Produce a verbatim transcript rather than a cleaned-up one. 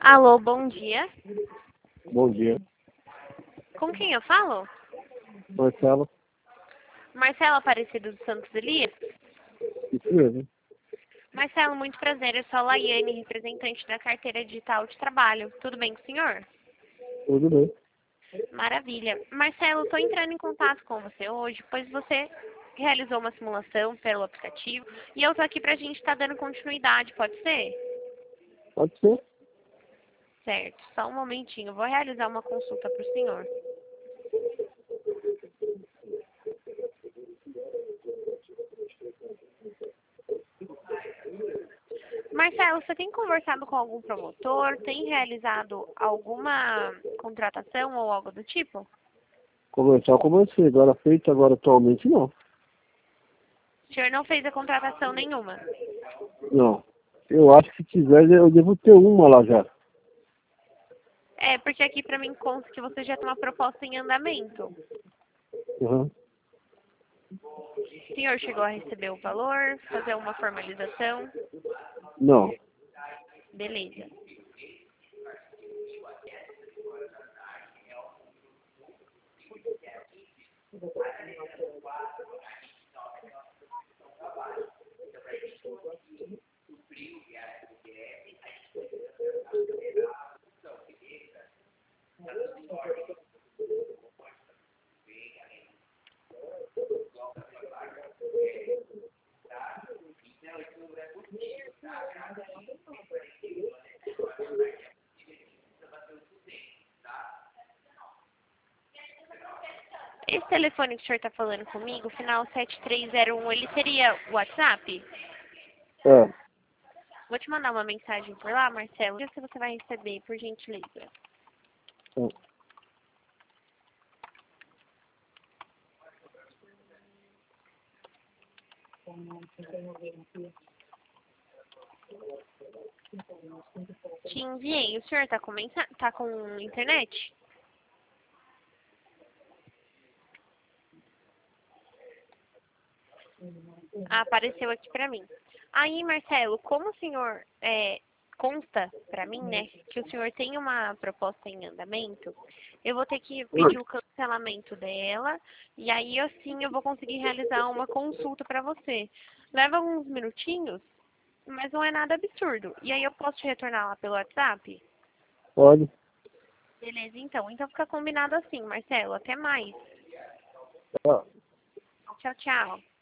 Alô, bom dia. Bom dia. Com quem eu falo? Marcelo. Marcelo Aparecido dos Santos Elias? Isso mesmo. Marcelo, muito prazer. Eu sou a Laiane, representante da carteira digital de trabalho. Tudo bem com o senhor? Tudo bem. Maravilha. Marcelo, estou entrando em contato com você hoje, pois você realizou uma simulação pelo aplicativo e eu estou aqui para a gente estar dando continuidade, pode ser? Pode ser. Certo. Só um momentinho. Eu vou realizar uma consulta para o senhor. Marcelo, você tem conversado com algum promotor? Tem realizado alguma contratação ou algo do tipo? Conversar com você. Agora feito agora atualmente não. O senhor não fez a contratação nenhuma? Não. Eu acho que se tiver, eu devo ter uma lá já. É, porque aqui para mim consta que você já tem uma proposta em andamento. Uhum. O senhor chegou a receber o valor, fazer uma formalização? Não. Beleza. Esse telefone que o senhor está falando comigo, final sete três zero um, ele seria o WhatsApp? É. Vou te mandar uma mensagem por lá, Marcelo. Ver se você vai receber, por gentileza. É. Te enviei. O senhor está com, mensa... tá com internet? Ah, apareceu aqui pra mim. Aí, Marcelo, como o senhor é, consta pra mim, né, que o senhor tem uma proposta em andamento, eu vou ter que pedir o cancelamento dela e aí, assim, eu vou conseguir realizar uma consulta pra você. Leva uns minutinhos, mas não é nada absurdo. E aí eu posso te retornar lá pelo WhatsApp? Pode. Beleza, então. Então fica combinado assim, Marcelo. Até mais. Tá. Tchau, tchau.